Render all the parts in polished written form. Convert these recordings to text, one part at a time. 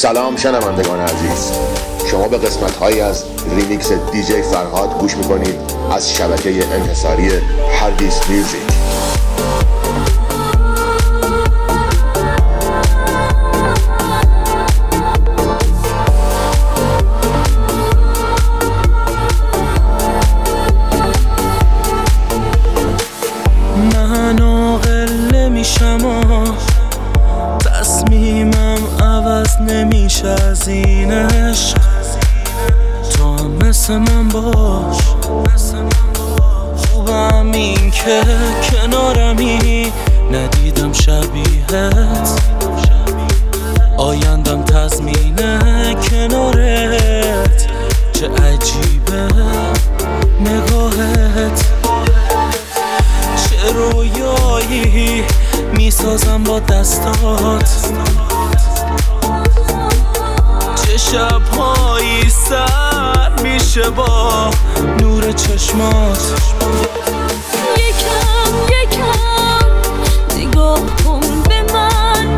سلام شنوندگان عزیز، شما به قسمت هایی از ریمیکس دیجی فرهاد گوش میکنید از شبکه انحصاری هردیس میوزیک. من عاقل نمیشم، تصمیمم عوض نمیشه از این عشق. تو هم مثل من باش، خوبم این که کنارمی، ندیدم شبیهت، آیندم تضمینه کنارت. چه عجیبه نگاهت، چه رویایی میسازم با دستات، چه شبهایی سر میشه با نور چشمات. یکم نگاه کن به من،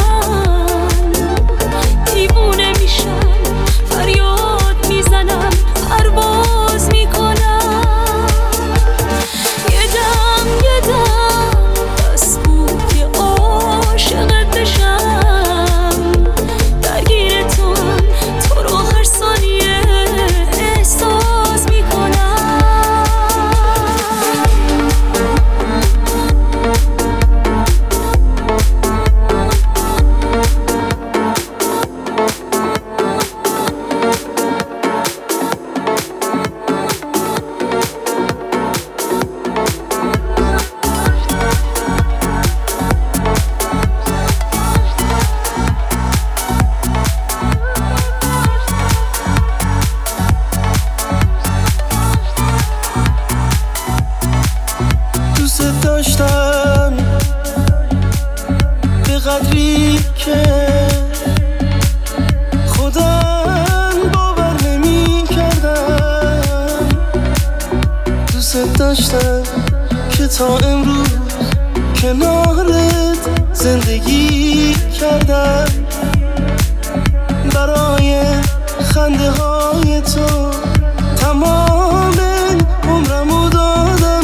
دیوونه میشم، فریاد میزنم، پرواز میکنم. یه دم بس بود که عاشقت بشم، درگیر تو رو هر ثانیه احساس میکنم. دوست داشتم به قدری که خودم باور نمی کردم. دوست داشتم که تا امروز کنارت زندگی کردم. برای خنده های تو تمام عمرمو دادم.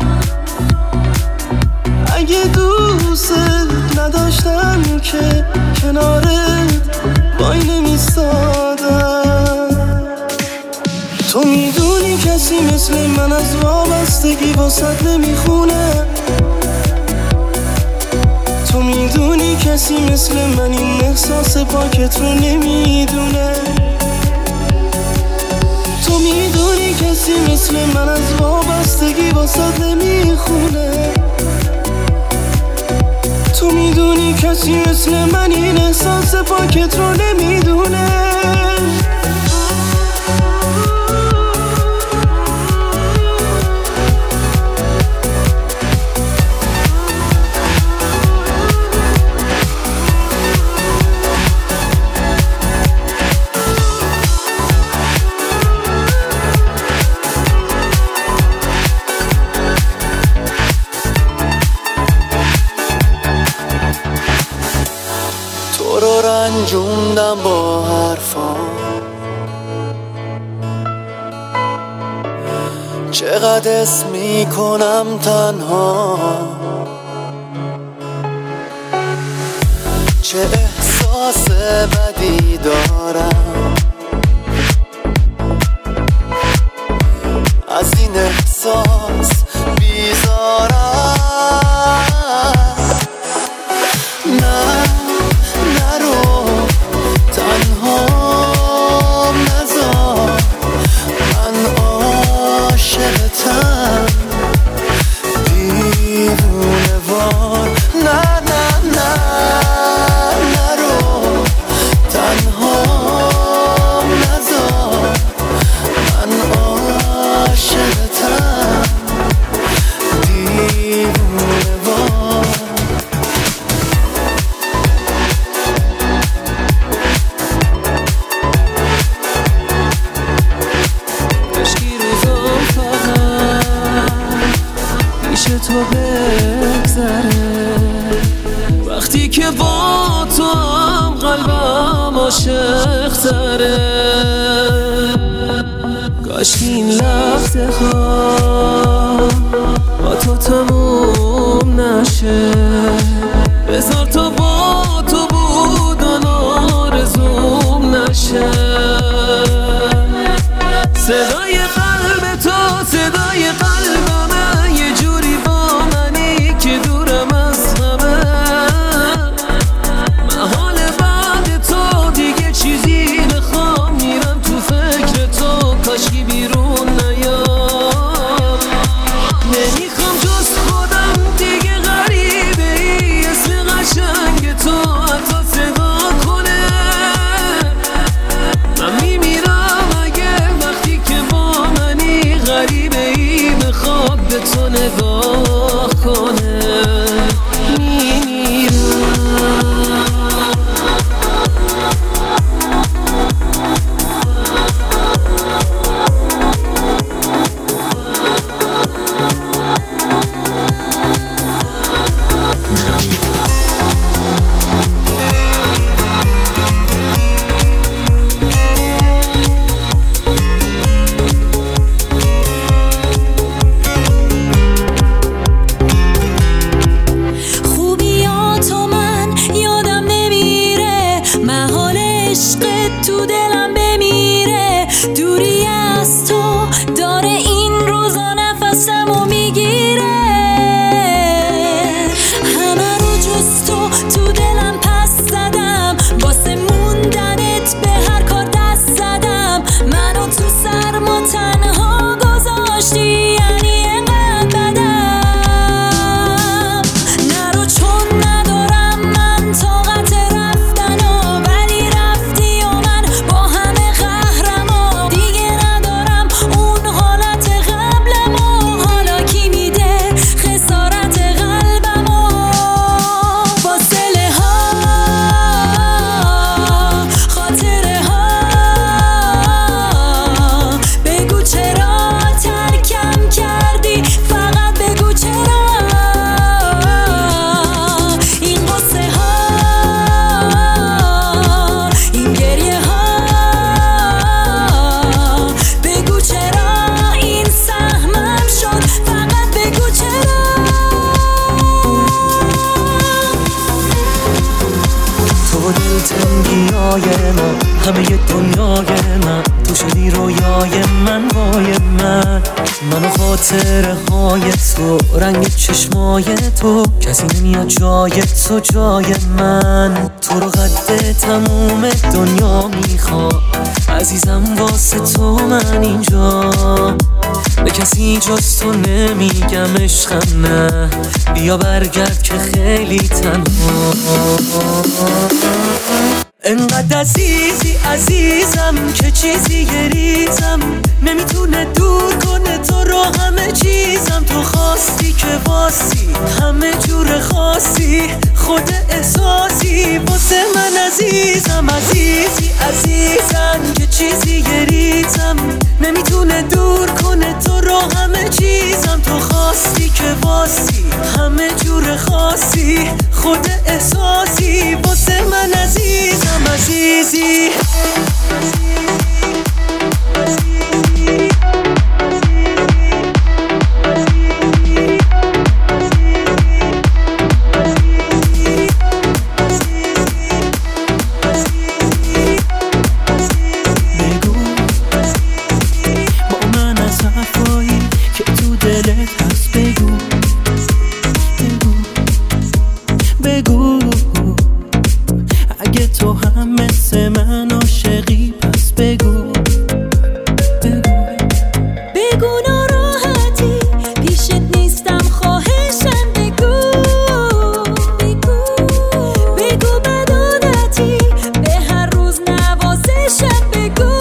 اگه دوست نداشتم که کنارت وای نمیستادم. تو میدونی کسی مثل من از وابستگی واسط نمیخونه. تو میدونی کسی مثل من این احساس پاکت رو نمیدونه. تو میدونی کسی مثل من از وابستگی واسط نمیخونه. تو میدونی کسی مثل من این احساس پاکت رو نمیدونه. تو رو رنجوندم با حرفام، چقدر اسم میکنم تنها، چه احساس بدی دارم از این احساس بیزارم. نرو تنها نذار، من عاشقتم دیوونه وار. نرو تنها نذار، من عاشقتم دیوونه وار. تو بگذره وقتی که با تو هم قلبم عاشق تره. کاش این لحظه ها با تو تموم نشه. بذار تا با تو بودن آرزوم نشه. صدای قلب تو صدای قلبمه، یه جوری با منی که دورم از همه. من حال بعد تو دیگه چیزی نخوام، میرم تو فکر تو کاشکی بیرون نیام. نمیخوام جز خودم دیگه غریبه ای، اسم قشنگ تو حتی صدا کنه. من میمیرم اگه وقتی که با منی غریبه ای میخواد به تو نگاه کنه. تو دلم بمیره، دوری از تو داره این روزا نفسمو میگیره. همه رو جز تو دلم پس زدم، واسه موندنت به هر کار دست زدم. منو تو سرما تنها گذاشتی، یعنی انقدر بدم. نرو چون ندارم من طاقت رفتنو، ولی رفتی و من با همه قهرمو. دیگه ندارم اون حالت قبلمو، حالا کی میده خسارت قلبمو. فاصله ها خاطره ها، بگو چرا ترکم کردی، فقط بگو چرا. این قصه ها این گریه ها، بگو چرا این سهمم شد، فقط بگو چرا. تو دلتنگیای من، همه دنیای من، تو شدی رویای من، وای من و خاطره های تو، رنگ چشمای تو، کسی نمیاد جای تو جای من. تو رو قد تموم دنیا میخوام عزیزم، واسه تو من اینجا. به کسی جز تو نمیگم عشقم نه، بیا برگرد که خیلی تنها. انقدر عزیزی عزیزم که چیزی گریزم نمیتونه دور کنه تو رو همه چیزم. تو خواستی که واسی همه جور خاصی، خود احساسی واسه من عزیزم. عزیزی عزیزم که چیزی گریزم نمیتونه دور کنه تو رو همه چیزم. تو خواستی که واسی همه جور خاصی، خود احساسی واسه من عزیزم. عزیزی بگو با من از حرفایی که تو دلت هست، بگو بگو اگه تو هم مثل من عاشقی پس بگو بگو ناراحتی پیشت نیستم، خواهشم بگو بگو بد عادتی به هر روز نوازشم بگو.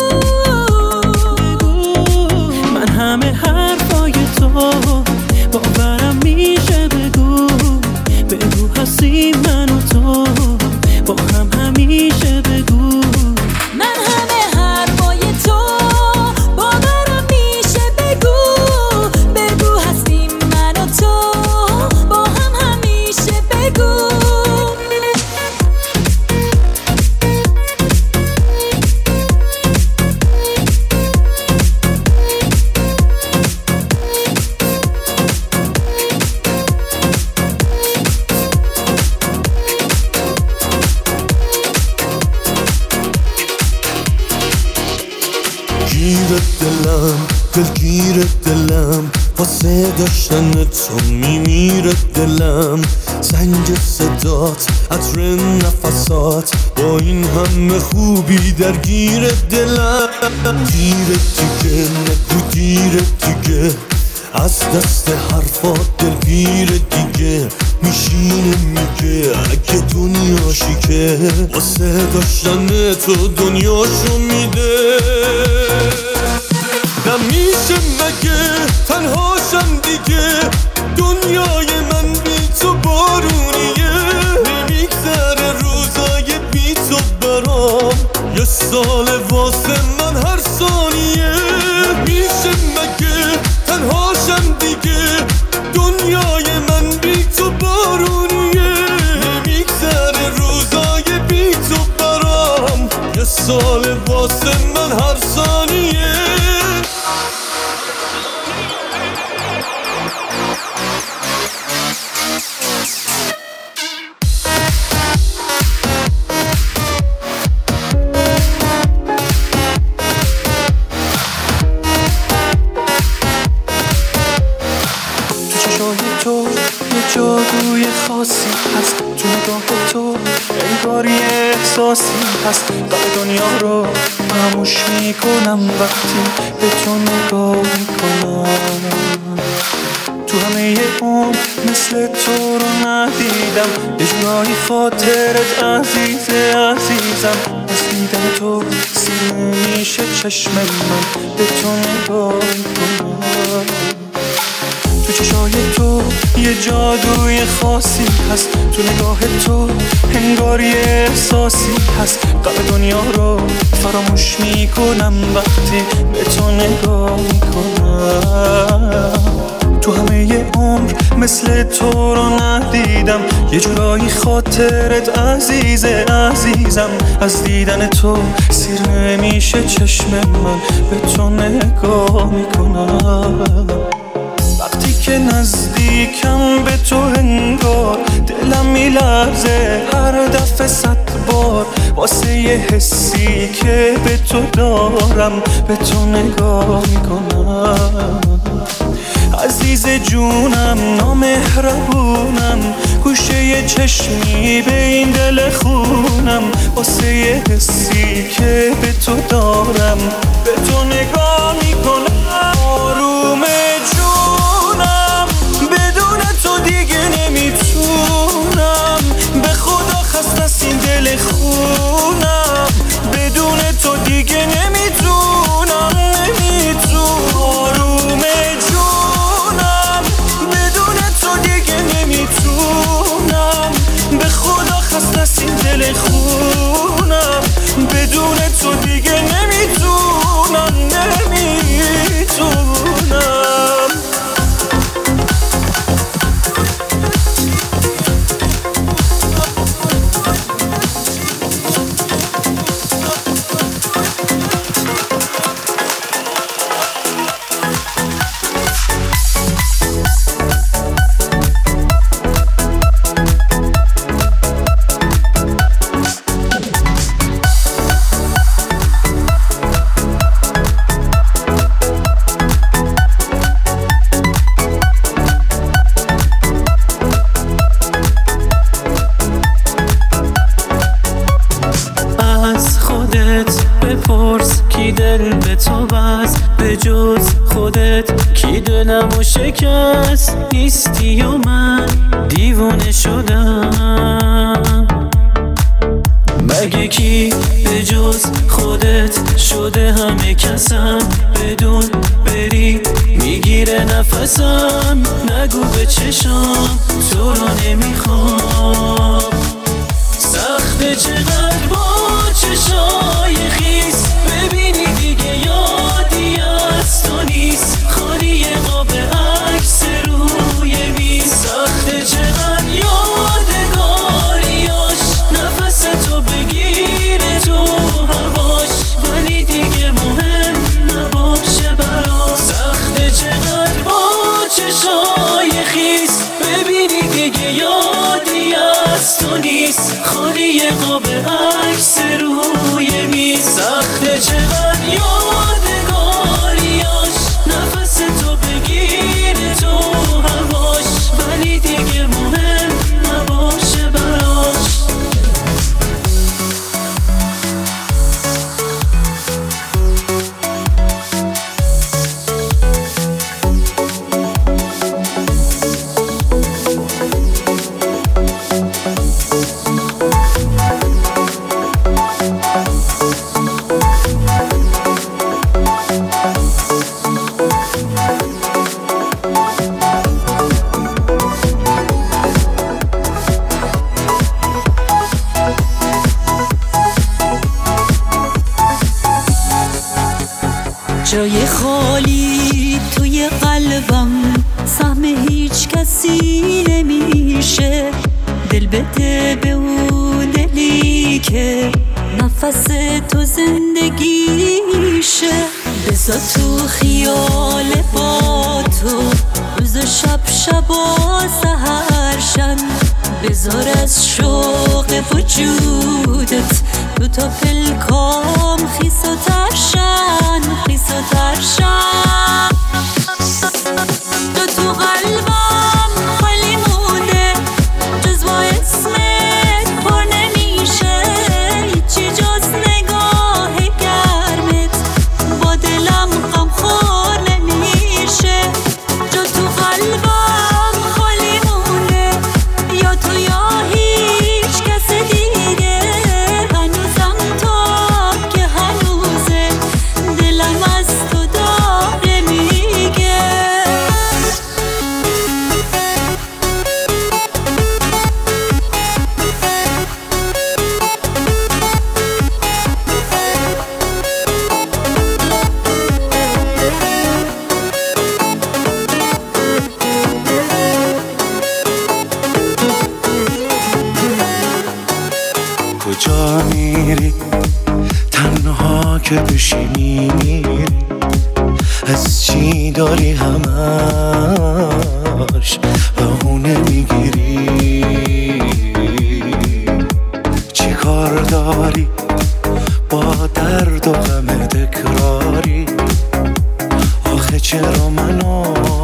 من همه حرفای تو باورم میشه، بگو هستی من و تو با هم همیشه، بگو من همه حرفای تو باورم میشه، بگو هستیم من و تو با هم همیشه، بگو دلگیر دلم، واسه داشتن تو میمیره دلم. زنگ صدات، عطر نفسات، با این همه خوبی درگیر دلم. دیر دیگه نگو دیر دیگه، از دست حرفات دلگیر دیگه. میشینه میگه اگه دنیاشی که واسه داشتن تو دنیاشو میده. نمیشه مگه تنهاشم دیگه، دنیای من بی تو بارونیه. نمیگذره روزای بی تو برام، یه سال واسه من هر ثانیه. نمیشه مگه تنهاشم دیگه، دنیای من بی تو بارونیه. نمیگذره روزای بی تو برام، یه سال واسه من هر ثانیه. تو یه جادوی خاصی هست، تو نگاه تو انگار یه احساسی هست. غم دنیا رو فراموش میکنم وقتی به تو نگاه میکنم. تو همه عمر مثل تو رو ندیدم، یه جورایی خاطرت عزیزه عزیزم. از دیدن تو سیر میشه چشم من، به تو نگاه میکنم. تو چشای تو یه جادوی خاصی هست، تو نگاه تو انگار یه احساسی هست. غم دنیا رو فراموش میکنم وقتی به تو نگاه میکنم. تو همه عمر مثل تو رو ندیدم، یه جورایی خاطرت عزیزه عزیزم. از دیدن تو سیر نمیشه چشم من، به تو نگاه میکنم. وقتی که نزدیکم به تو انگار دلم میلرزه هر دفعه 100 بار، واسه یه حسی که به تو دارم به تو نگاه میکنم. عزیز جونم نامهربونم، گوشه یه چشمی به این دل خونم، واسه یه حسی که به تو دارم به تو نگاه میکنم. آروم جونم بدون تو دیگه نمیتونم، به خدا خسته از این دل خونم. بدون تو دیگه نمیتونم آروم جونم بدون تو دیگه نمیتونم، به خدا خسته از این دل خونم. بدون تو دیگه نمیتونم بپرس کی دل به تو بست، به جز خودت کی دلمو شکست. نیستی و من دیوونه شدم، مگه کی به جز خودت شده همه کسم. بدون بری میگیره نفسم، نگو به چشام تو رو نمیخوام. سخته چقدر با چشای خیس ببینی دیگه یادی از تو نیست، خالی قاب عکس روی میز. سخته چقدر یادگاریاش نفس تو بگیره تو هواش، ولی دیگه مهم نباشه برام. سخته چقدر با چشای خیس ببینی دیگه یادی از تو نیست، خالی قاب عکس روی میز. سخته چقدر یادگاریاش جای خالی توی قلبم سهم هیچ کسی نمیشه. دل بده به اون دلی که نفس تو زندگیشه. بذار تو خیال با تو روز و شب و سهرشن. بذار از شوق وجودت دو تا پلکام خیس و ترشن، خیس و ترشن. تو تو قلبم خالی مونده، جز با اسمت پر نمیشه. هیچی جز نگاه گرمت با دلم غم خور نمیشه. جو تو قلبم خالی مونده، یا تو یا هیچ کس دیگه. هنوزم تو که هنوزه دلم از تو داره میگه. کجا میری تنها که بشینی میری؟ از چی داری همش بهونه میگیری؟ چی کار داری با درد و غم تکراری؟ آخه چرا منو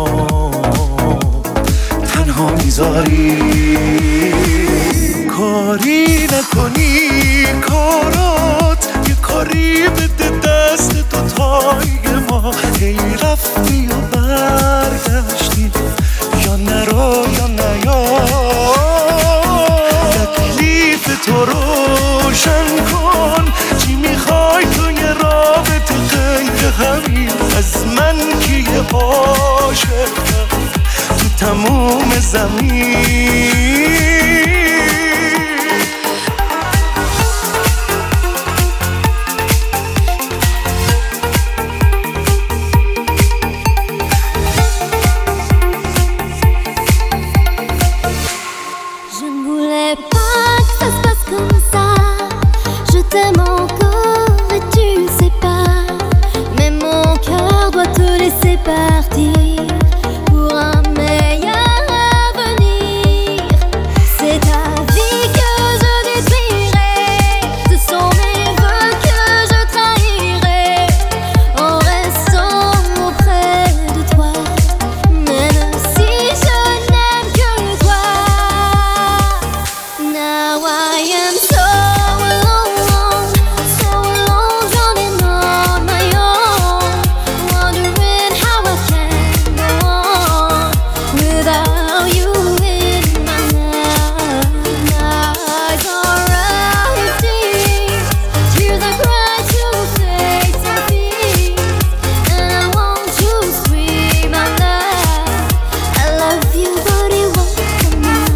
تنها میذاری؟ کاری نکنی کارات یه کاری بده دست دوتای ما. هی رفتی و برگشتی، یا نرو یا نیا. تکلیف تو روشن کن، چی میخوای توی رابطه غیر همین؟ از من که یه عاشقم تو تموم زمین. Partir pour un meilleur avenir. C'est ta vie que je détruirai, ce sont mes vœux que je trahirai en restant auprès de toi, même si je n'aime que toi. Now I am so alone, running on my own, wondering how I can go on without you in my life. Nights are empty, tears I cry to face my fears, and I want to scream out loud, I love you but it won't come out.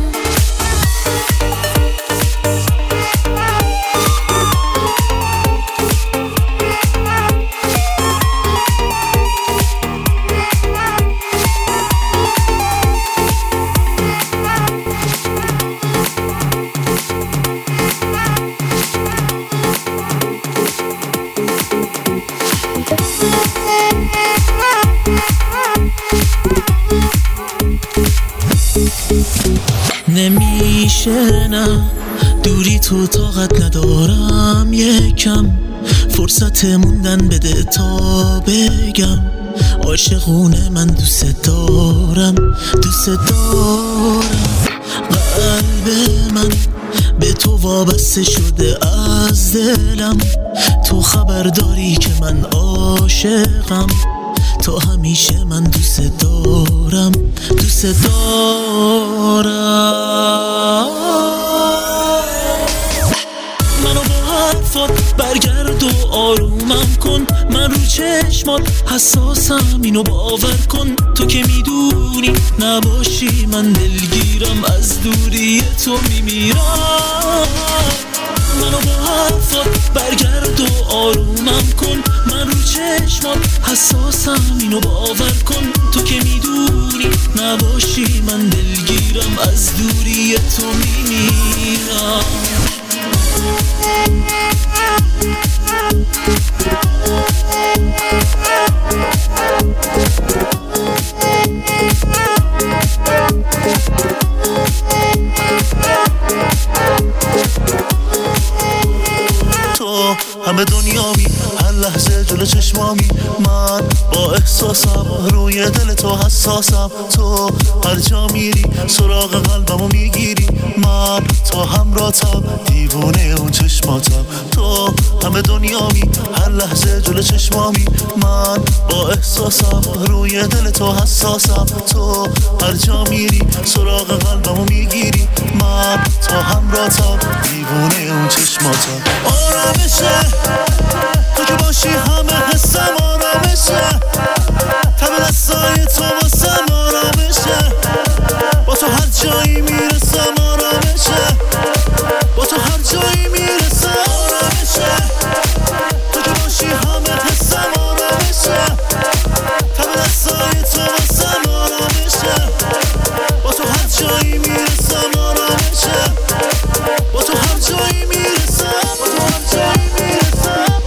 نمیشه نه دوری تو طاقت ندارم، یکم فرصت موندن بده تا بگم عاشقونه من دوست دارم، دوست دارم. قلب من به تو وابسته شده از دلم، تو خبر داری که من عاشقم، تو همیشه من دوست دارم، دوست دارم. منو با حرفات برگرد و آرومم کن، من رو چشمات حساسم اینو باور کن. تو که میدونی نباشی من دلگیرم، از دوری تو میمیرم. منو با حرفات برگرد و آرومم کن. من رو چشمات حساسم اینو باور کن. تو که میدونی نباشی من دلگیرم، از دوری تو میمیرم. تو همه دنیامی، هر لحظه جلو چشمامی. من با احساسم روی دل تو حساسم. تو هر جا میری سراغ قلبمو میگیری. من تا همراهتم دیوونه اون چشماتم. تو همه دنیامی، هر لحظه جلو چشمامی. من با احساسم روی دل تو حساسم. تو هر جا میری سراغ قلبمو میگیری. من تا همراهتم دیوونه اون چشماتم. آرامشه تو که باشی همه حسم آرامشه. تب دستای تو واسم آرامشه. با تو هر جایی میرسم آرامشه. با تو هر جایی میرسم آرامشه. تو که باشی همه حسم آرامشه. تب دستای تو واسم آرامشه. با تو هر جایی میرسم آرامشه. با تو هر جایی میرسم. با تو هر جایی میرسم.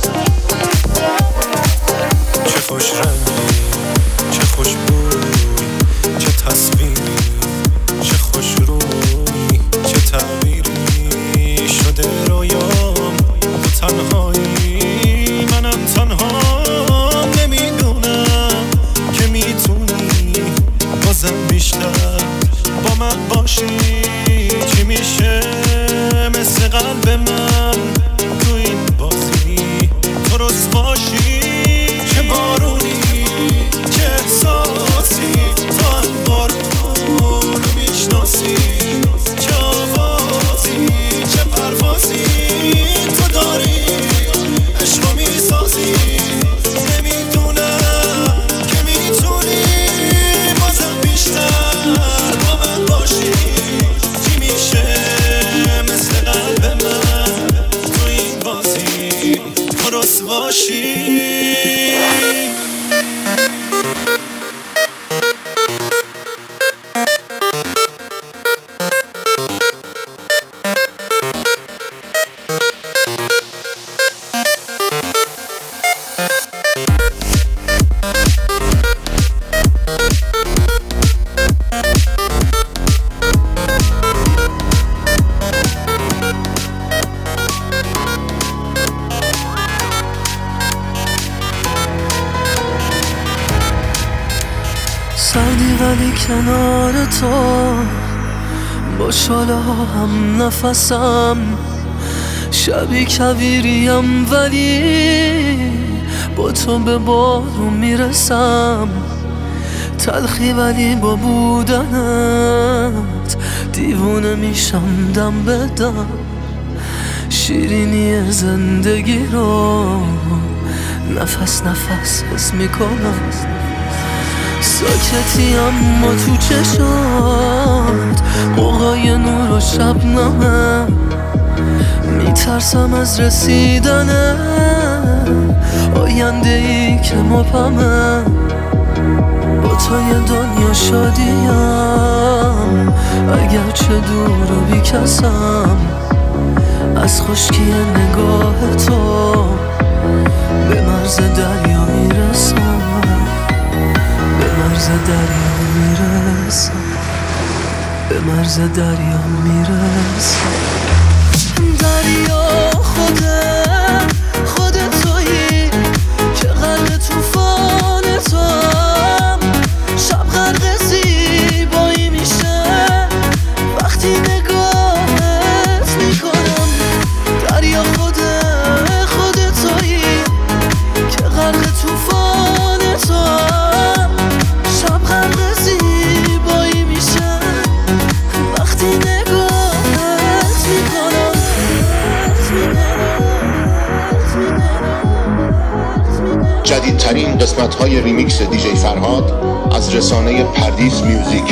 چه خوش رنگی، چه خوش بوی، چه تصویری، چه خوش روی، چه تعبیری شده رویام. تو تنهایی منم تنها، نمیدونم که میتونی بازم بیشتر با من باشی. چی میشه مثل قلب من تو این بازی تو رسواشی. چه بارونی چه احساسی تو هم بارون رو میشناسی. چه آوازی چه پروازی تو داری عشق رو میسازی. نمیدونم که میتونی بازم بیشتر با من باشی. چی میشه مثل قلب من تو این بازی تو رسواشی. سردی ولی کنار تو، با شالا هم نفسم. شبی کویریم ولی با تو به بارون میرسم. تلخی ولی با بودنت دیوونه میشم دم به دم. شیرینی زندگی رو نفس نفس حس میکنم. ساکتی اما تو چشات قوقای نور و شبنمه. میترسم از رسیدن آینده ای که مبهمه. با تو یه دنیا شادیم اگرچه دور و بیکسم. از خشکی نگاه تو به مرز دریا میرسم. به مرز دریا میرسم. به مرز دریا میرسم. دریا خود تویی که غرق طوفان توام. شب غرق زیبایی میشه وقتی نگاهت میکنم. دریا خود تویی که غرق طوفان توام. شب غرق زیبایی میشه وقتی نگاهت میکنم. جدیدترین قسمت‌های ریمیکس دیجی فرهاد از رسانه پردیس میوزیک.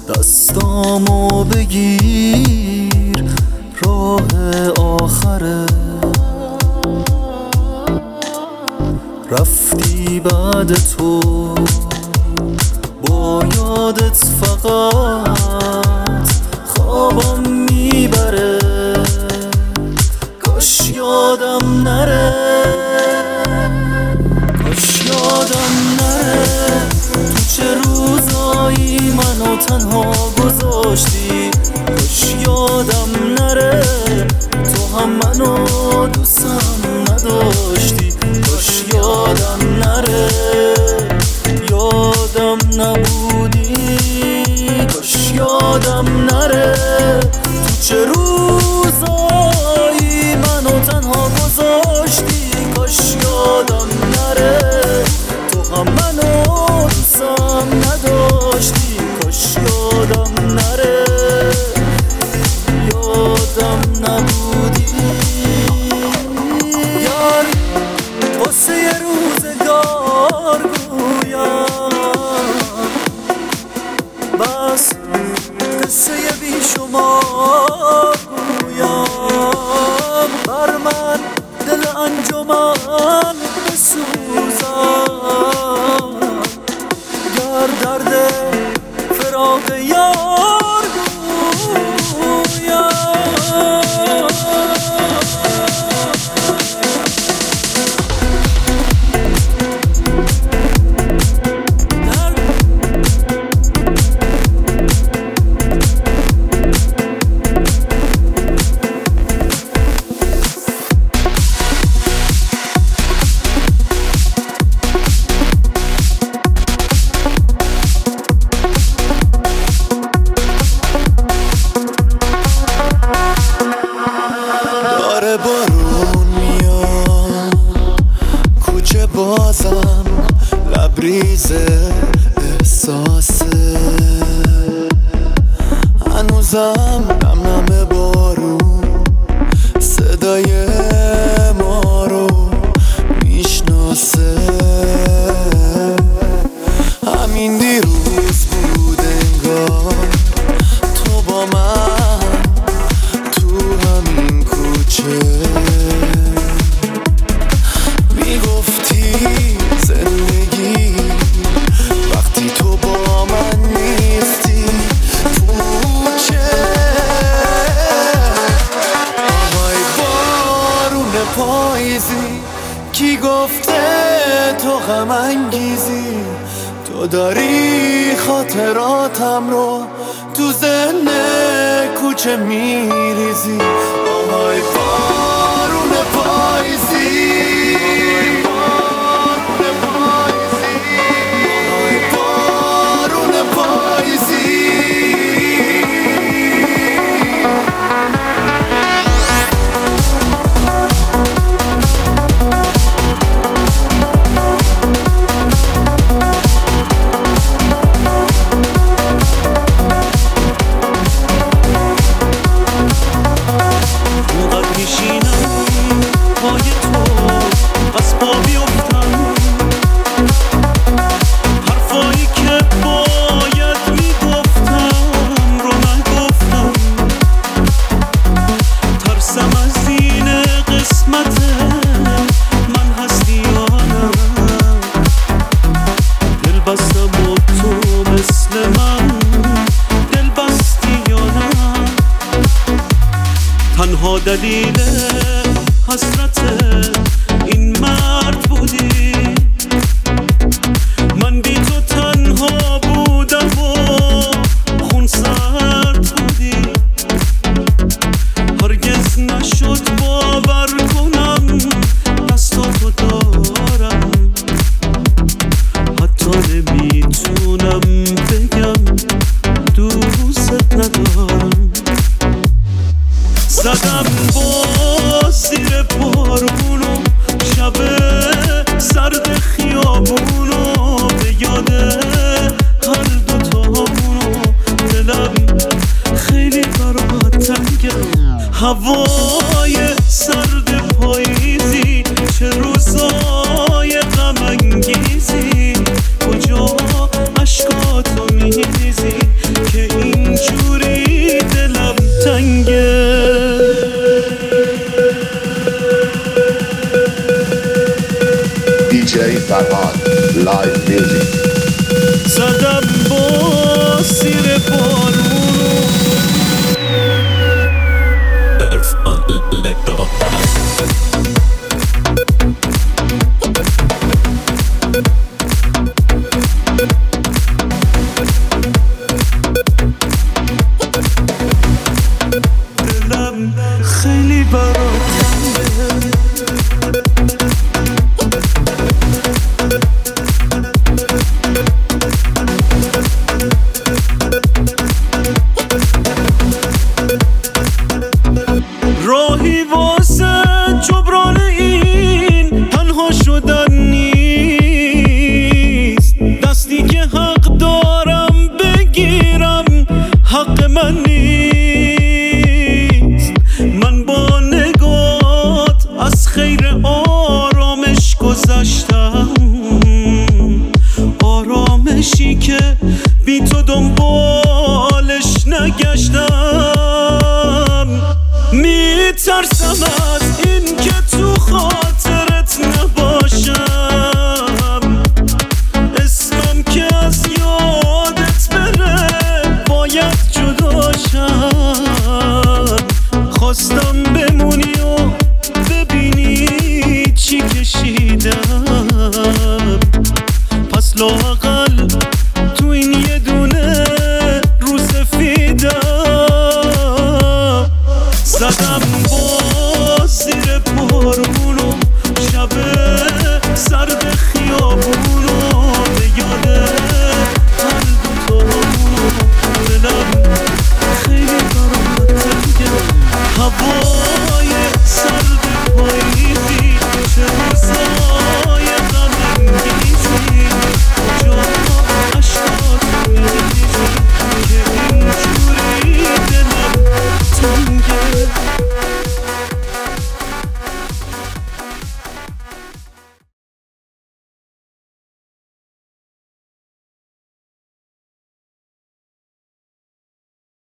دستامو بگیر راه آخره، رفتی بعد تو با یادت فقط خوابم میبره، کاش یادم نره، کاش یادم نره تو چه روزایی منو تنها گذاشتی، کاش یادم نره تو هم منو دوستم نداشتی، کاش یادم نره یادم نبودی، کاش یادم نره تو چه روزایی منو تنها گذاشتی، کاش یادم نره تو هم منو دوستم نداشتی، کاش یادم نره یادم نبودی. یار قصه روزگار گویم، بس قصه بیشمار گویم، بر من دل انجمن بسوزم، گر درد فراق یار گویم. بارون میاد کوچه بازم لبریز احساسه، هنوزم نم نم بارون صدای ما رو میشناسه، همین دیروز بود انگار تو با من تو همین کوچه میگفتی زندگی وقتی تو با من نیستی پوچه. آهای بارون پاییزی کی گفته تو غم انگیزی، تو داری خاطراتم رو تو ذهن کوچه میریزی. آهای بارون پاییزی، آهای بارون پاییزی. تنها دلیل حسرت این مرد بودی، من بی تو تنها بودم و خون سرد بودی، هرگز نشد باور کنم دستاتو دارم، حتی نمیتونم بگم دوست ندارم. زدم با زیر بارونو شب سرد خیابونو، به یاد هر دوتامونو دلم خیلی برات تنگه. هوای سرد پاییزی چه روزای غم انگیزی، کجا اشکاتو میریزی که فرهاد لایو میوزیک. زدم با سیر بارونو دلم خیلی برات راهی واسه جبران این تنها شدن نیست، دستی که حق دارم بگیرم حق من نیست. من با نگات از خیر آرامش گذشتم، آرامشی که بی تو دنبالش نگشتم. میترسم از این که تو خاطرت نباشم، اسمم که از یادت بره باید جداشم.